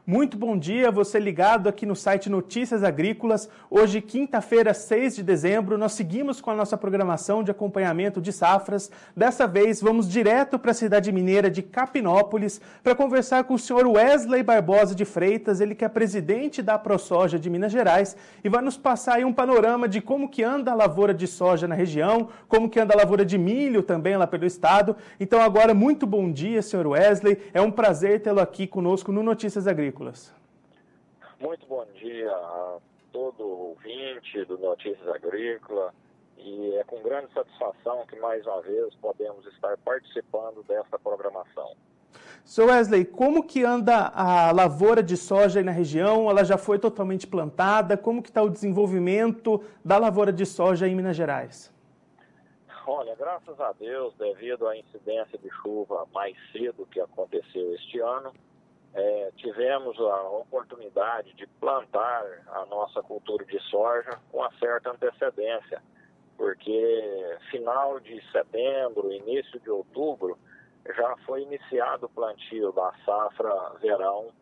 Muito bom dia, você ligado aqui no site Notícias Agrícolas. Hoje, quinta-feira, 6 de dezembro, nós seguimos com a nossa programação de acompanhamento de safras. Dessa vez, vamos direto para a cidade mineira de Capinópolis para conversar com o senhor Wesley Barbosa de Freitas, ele que é presidente da ProSoja de Minas Gerais e vai nos passar aí um panorama de como que anda a lavoura de soja na região, como que anda a lavoura de milho também lá pelo estado. Então agora, muito bom dia, senhor Wesley. É um prazer tê-lo aqui conosco no Notícias Agrícolas. Muito bom dia a todo ouvinte do Notícias Agrícolas e é com grande satisfação que mais uma vez podemos estar participando dessa programação. Sr. Wesley, como que anda a lavoura de soja aí na região? Ela já foi totalmente plantada? Como que está o desenvolvimento da lavoura de soja em Minas Gerais? Olha, graças a Deus, devido à incidência de chuva mais cedo que aconteceu este ano, tivemos a oportunidade de plantar a nossa cultura de soja com uma certa antecedência, porque final de setembro, início de outubro, já foi iniciado o plantio da safra verão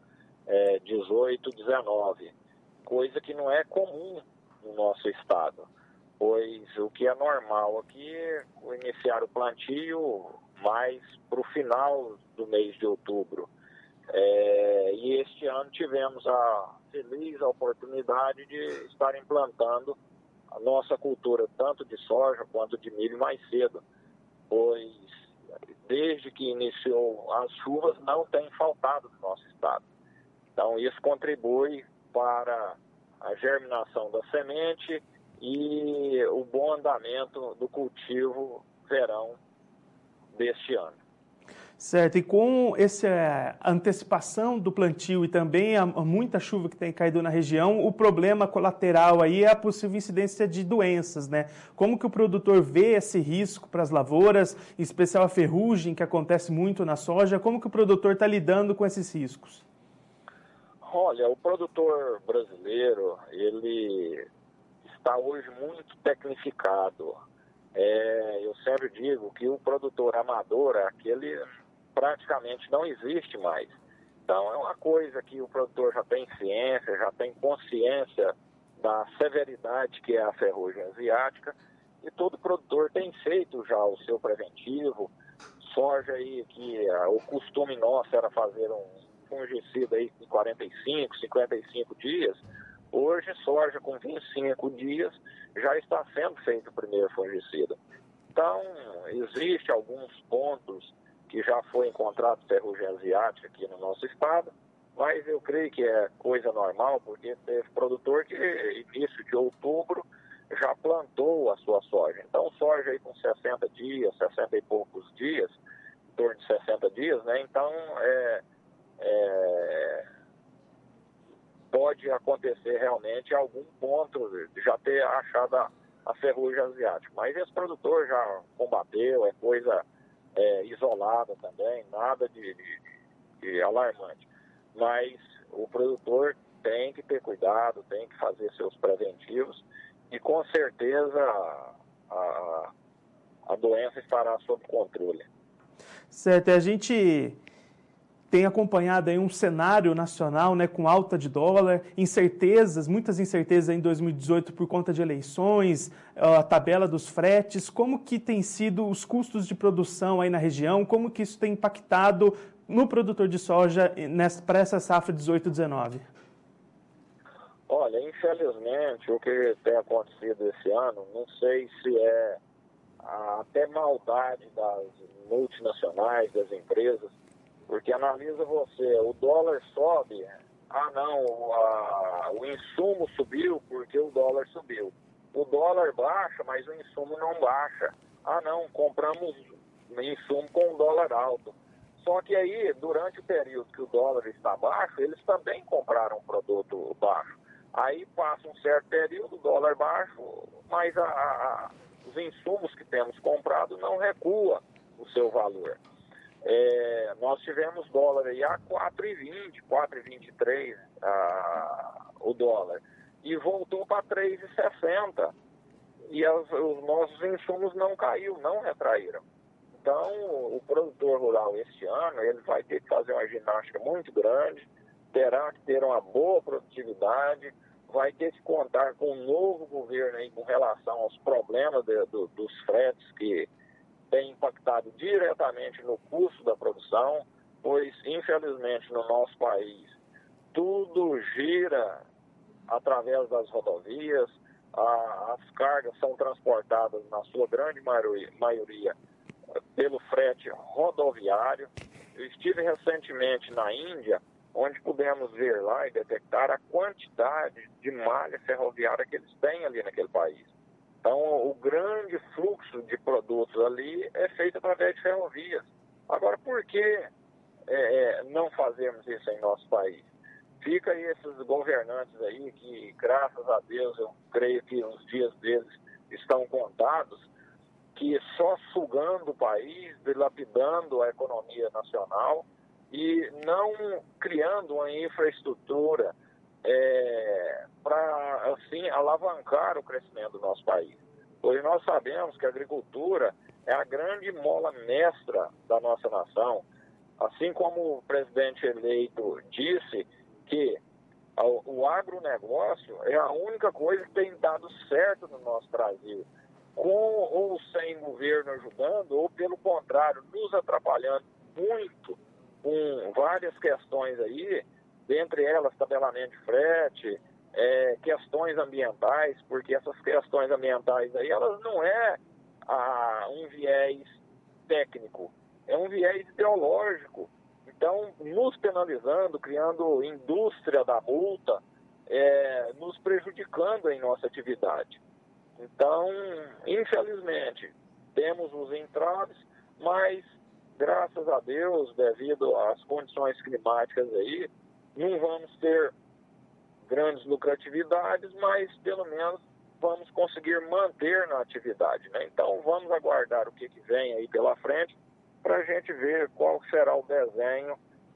18-19, coisa que não é comum no nosso estado, pois o que é normal aqui é iniciar o plantio mais para o final do mês de outubro. E este ano tivemos a feliz oportunidade de estar implantando a nossa cultura, tanto de soja quanto de milho, mais cedo, pois desde que iniciou as chuvas não tem faltado no nosso estado. Então isso contribui para a germinação da semente e o bom andamento do cultivo verão deste ano. Certo, e com essa antecipação do plantio e também a muita chuva que tem caído na região, o problema colateral aí é a possível incidência de doenças, né? Como que o produtor vê esse risco para as lavouras, em especial a ferrugem, que acontece muito na soja, como que o produtor está lidando com esses riscos? Olha, o produtor brasileiro, ele está hoje muito tecnificado. Eu sempre digo que o produtor amador, aquele praticamente não existe mais. Então é uma coisa que o produtor já tem ciência, já tem consciência da severidade que é a ferrugem asiática e todo produtor tem feito já o seu preventivo. Soja aí que o costume nosso era fazer um fungicida aí em 45, 55 dias, hoje soja com 25 dias já está sendo feito o primeiro fungicida. Então existe alguns pontos que já foi encontrado ferrugem asiática aqui no nosso estado, mas eu creio que é coisa normal, porque teve produtor que início de outubro já plantou a sua soja. Então soja aí com 60 dias, 60 e poucos dias, em torno de 60 dias, né? Então pode acontecer realmente algum ponto de já ter achado a ferrugem asiática. Mas esse produtor já combateu, é coisa isolada também, nada de alarmante. Mas o produtor tem que ter cuidado, tem que fazer seus preventivos e com certeza a doença estará sob controle. Certo, a gente tem acompanhado aí um cenário nacional, né, com alta de dólar, incertezas, muitas incertezas em 2018 por conta de eleições, a tabela dos fretes. Como que tem sido os custos de produção aí na região? Como que isso tem impactado no produtor de soja para essa safra 18-19? Olha, infelizmente, o que tem acontecido esse ano, não sei se é até maldade das multinacionais, das empresas, porque analisa você, o dólar sobe, o insumo subiu porque o dólar subiu. O dólar baixa, mas o insumo não baixa. Compramos insumo com o dólar alto. Só que aí, durante o período que o dólar está baixo, eles também compraram um produto baixo. Aí passa um certo período, o dólar baixo, mas os insumos que temos comprado não recua o seu valor. Nós tivemos dólar aí a 4,20, 4,23 o dólar, e voltou para 3,60, e os nossos insumos não caiu, não retraíram. Então, o produtor rural este ano, ele vai ter que fazer uma ginástica muito grande terá que ter uma boa produtividade, vai ter que contar com um novo governo aí com relação aos problemas dos fretes que tem impactado diretamente no custo da produção, pois, infelizmente, no nosso país, tudo gira através das rodovias, as cargas são transportadas, na sua grande maioria, pelo frete rodoviário. Eu estive recentemente na Índia, onde pudemos ver lá e detectar a quantidade de malha ferroviária que eles têm ali naquele país. Então, o grande fluxo de produtos ali é feito através de ferrovias. Agora, por que não fazemos isso em nosso país? Fica aí esses governantes aí que, graças a Deus, eu creio que os dias deles estão contados, que só sugando o país, dilapidando a economia nacional e não criando uma infraestrutura para, assim, alavancar o crescimento do nosso país. Pois nós sabemos que a agricultura é a grande mola mestra da nossa nação. Assim como o presidente eleito disse que o agronegócio é a única coisa que tem dado certo no nosso Brasil, com ou sem governo ajudando, ou pelo contrário, nos atrapalhando muito com várias questões aí, dentre elas tabelamento de frete, questões ambientais, porque essas questões ambientais aí, elas não um viés técnico, é um viés ideológico. Então, nos penalizando, criando indústria da multa, nos prejudicando em nossa atividade. Então, infelizmente, temos os entraves, mas, graças a Deus, devido às condições climáticas aí, não vamos ter grandes lucratividades, mas, pelo menos, vamos conseguir manter na atividade, né? Então, vamos aguardar o que vem aí pela frente, para a gente ver qual será o desenho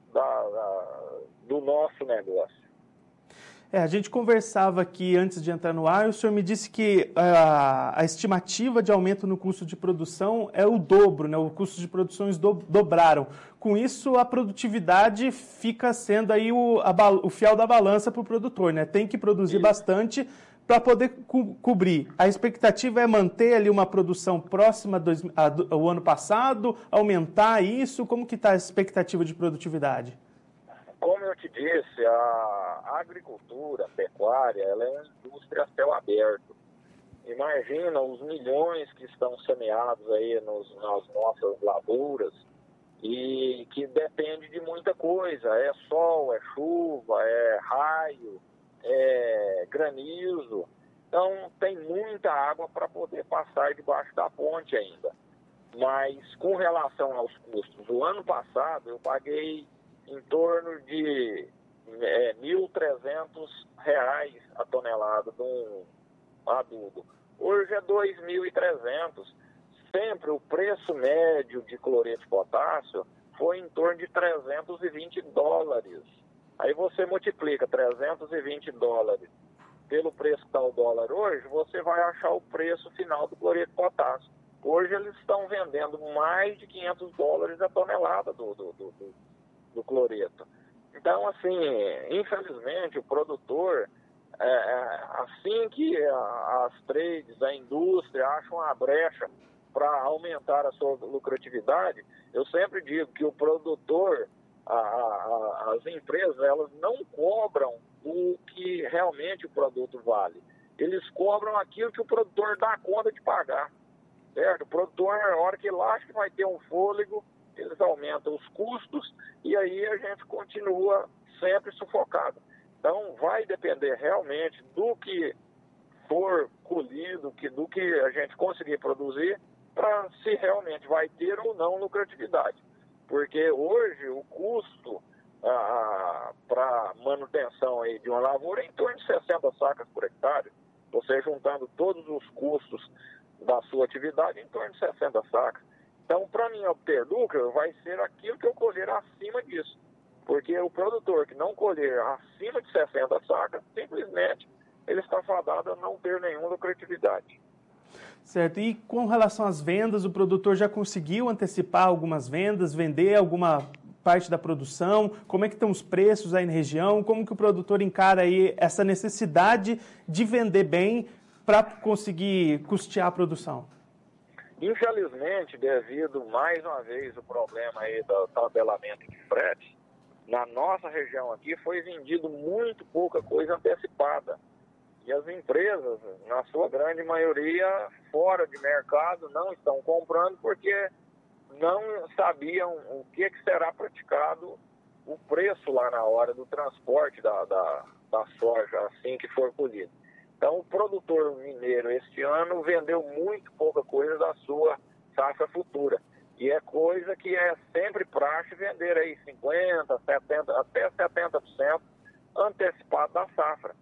do nosso negócio. A gente conversava aqui antes de entrar no ar, o senhor me disse que a estimativa de aumento no custo de produção é o dobro, né? O custo de produções dobraram. Com isso, a produtividade fica sendo aí o fiel da balança para o produtor, né? Tem que produzir bastante para poder cobrir. A expectativa é manter ali uma produção próxima ao ano passado, aumentar isso? Como que está a expectativa de produtividade? Como eu te disse, a agricultura, a pecuária, ela é uma indústria a céu aberto. Imagina os milhões que estão semeados aí nas nossas lavouras e que depende de muita coisa. É sol, é chuva, é raio, é granizo. Então, tem muita água para poder passar debaixo da ponte ainda. Mas, com relação aos custos, o ano passado eu paguei em torno de R$ 1.300 a tonelada de um adubo. Hoje é R$ 2.300. Sempre o preço médio de cloreto de potássio foi em torno de $320. Aí você multiplica $320 pelo preço que está o dólar hoje, você vai achar o preço final do cloreto de potássio. Hoje eles estão vendendo mais de $500 a tonelada do cloreto. Então, assim, infelizmente, o produtor, assim que as trades, a indústria acham a brecha para aumentar a sua lucratividade, eu sempre digo que o produtor, as empresas, elas não cobram o que realmente o produto vale. Eles cobram aquilo que o produtor dá conta de pagar, certo? O produtor, na hora que ele acha que vai ter um fôlego, eles aumentam os custos e aí a gente continua sempre sufocado. Então, vai depender realmente do que for colhido, do que a gente conseguir produzir, para se realmente vai ter ou não lucratividade. Porque hoje o custo para manutenção aí de uma lavoura é em torno de 60 sacas por hectare. Você juntando todos os custos da sua atividade, em torno de 60 sacas. Então, para mim obter lucro, vai ser aquilo que eu colher acima disso. Porque o produtor que não colher acima de 60 sacas, simplesmente ele está fadado a não ter nenhuma lucratividade. Certo. E com relação às vendas, o produtor já conseguiu antecipar algumas vendas, vender alguma parte da produção? Como é que estão os preços aí na região? Como que o produtor encara aí essa necessidade de vender bem para conseguir custear a produção? Infelizmente, devido mais uma vez o problema aí do tabelamento de frete, na nossa região aqui foi vendido muito pouca coisa antecipada. E as empresas, na sua grande maioria, fora de mercado, não estão comprando porque não sabiam o que será praticado o preço lá na hora do transporte da soja, assim que for colhida. Então, o produtor mineiro este ano vendeu muito pouca coisa da sua safra futura. E é coisa que é sempre praxe vender aí 50%, 70%, até 70% antecipado da safra.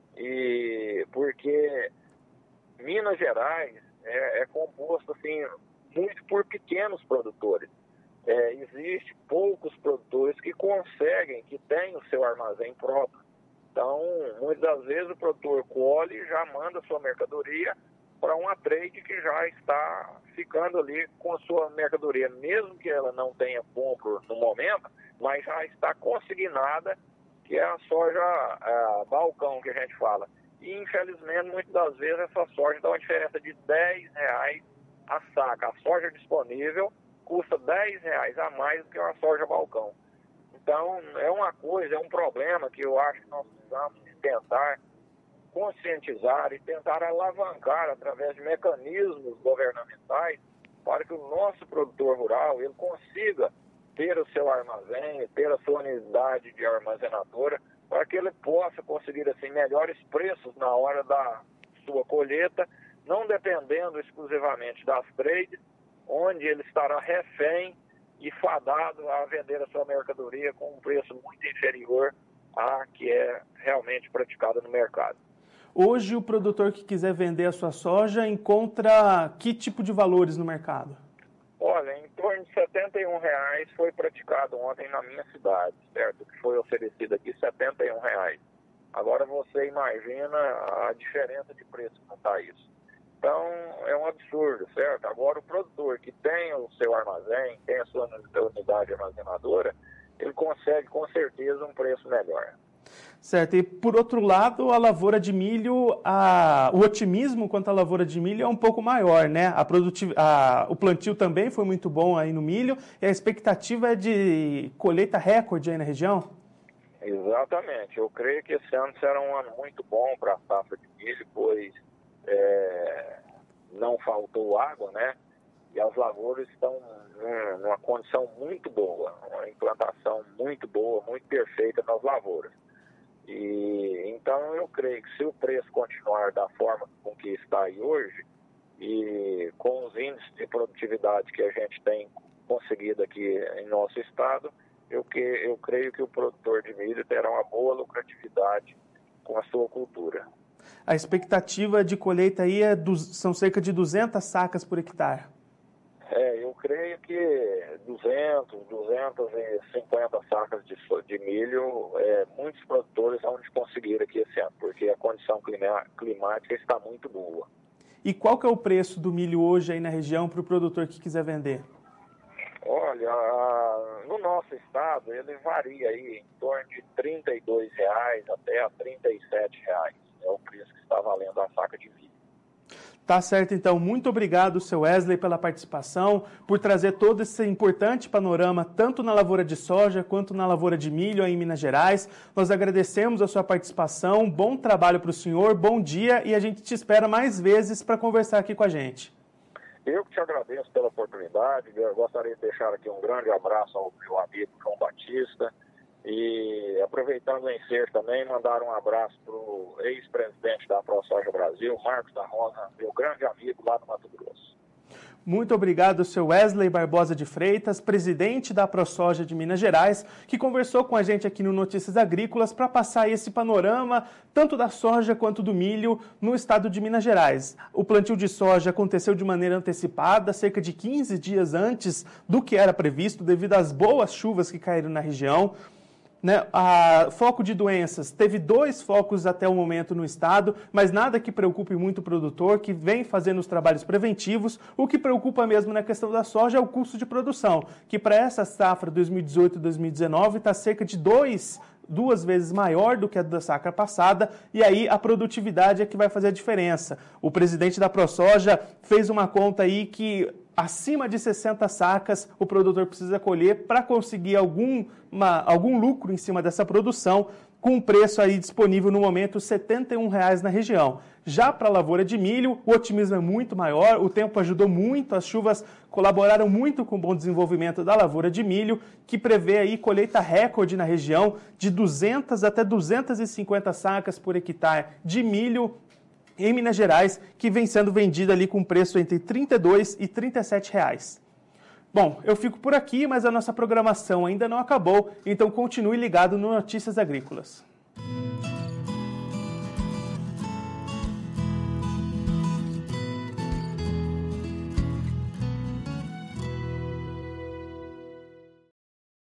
E porque Minas Gerais é composto assim, muito por pequenos produtores. Existe poucos produtores que conseguem, que têm o seu armazém próprio. Então, muitas das vezes o produtor colhe e já manda sua mercadoria para uma trade que já está ficando ali com a sua mercadoria, mesmo que ela não tenha compra no momento, mas já está consignada, que é a soja balcão que a gente fala. E, infelizmente, muitas das vezes essa soja dá uma diferença de R$10 a saca. A soja disponível custa R$10 a mais do que uma soja balcão. Então, é uma coisa, é um problema que eu acho que nós precisamos tentar conscientizar e tentar alavancar através de mecanismos governamentais para que o nosso produtor rural ele consiga ter o seu armazém, ter a sua unidade de armazenadora, para que ele possa conseguir assim, melhores preços na hora da sua colheita, não dependendo exclusivamente das trades, onde ele estará refém e fadado a vender a sua mercadoria com um preço muito inferior à que é realmente praticada no mercado. Hoje, o produtor que quiser vender a sua soja encontra que tipo de valores no mercado? Olha, em torno de R$71 foi praticado ontem na minha cidade, certo? Que foi oferecido aqui R$71. Agora você imagina a diferença de preço que está isso. Então, é um absurdo, certo? Agora, o produtor que tem o seu armazém, tem a sua unidade armazenadora, ele consegue, com certeza, um preço melhor. Certo. E, por outro lado, a lavoura de milho, o otimismo quanto à lavoura de milho é um pouco maior, né? O plantio também foi muito bom aí no milho e a expectativa é de colheita recorde aí na região? Exatamente. Eu creio que esse ano será um ano muito bom para a safra de milho, pois não faltou água, né? E as lavouras estão numa condição muito boa, uma implantação muito boa, muito perfeita nas lavouras. E então eu creio que se o preço continuar da forma com que está aí hoje e com os índices de produtividade que a gente tem conseguido aqui em nosso estado, eu creio que o produtor de milho terá uma boa lucratividade com a sua cultura. A expectativa de colheita aí são cerca de 200 sacas por hectare. Eu creio que 250 sacas de milho, muitos produtores vão conseguir aqui esse ano, porque a condição climática está muito boa. E qual que é o preço do milho hoje aí na região para o produtor que quiser vender? Olha, no nosso estado ele varia aí em torno de R$32 até a R$37. É o preço que está valendo a saca de milho. Tá certo, então. Muito obrigado, seu Wesley, pela participação, por trazer todo esse importante panorama, tanto na lavoura de soja quanto na lavoura de milho aí em Minas Gerais. Nós agradecemos a sua participação, bom trabalho para o senhor, bom dia e a gente te espera mais vezes para conversar aqui com a gente. Eu que te agradeço pela oportunidade, eu gostaria de deixar aqui um grande abraço ao meu amigo João Batista e, aproveitando o ensejo também, mandar um abraço para o ex-presidente da ProSoja Brasil, Marcos da Rosa, meu grande amigo lá no Mato Grosso. Muito obrigado, seu Wesley Barbosa de Freitas, presidente da ProSoja de Minas Gerais, que conversou com a gente aqui no Notícias Agrícolas para passar esse panorama tanto da soja quanto do milho no estado de Minas Gerais. O plantio de soja aconteceu de maneira antecipada, cerca de 15 dias antes do que era previsto, devido às boas chuvas que caíram na região. né? Foco de doenças, teve 2 focos até o momento no estado, mas nada que preocupe muito o produtor, que vem fazendo os trabalhos preventivos. O que preocupa mesmo na questão da soja é o custo de produção, que para essa safra 2018-2019 está cerca de 2 vezes maior do que a da safra passada, e aí a produtividade é que vai fazer a diferença. O presidente da ProSoja fez uma conta aí que acima de 60 sacas o produtor precisa colher para conseguir algum lucro em cima dessa produção, com um preço aí disponível no momento R$ 71 na região. Já para a lavoura de milho, o otimismo é muito maior, o tempo ajudou muito, as chuvas colaboraram muito com o bom desenvolvimento da lavoura de milho, que prevê aí colheita recorde na região de 200 até 250 sacas por hectare de milho em Minas Gerais, que vem sendo vendido ali com preço entre R$ 32 e R$ 37 reais. Bom, eu fico por aqui, mas a nossa programação ainda não acabou, então continue ligado no Notícias Agrícolas.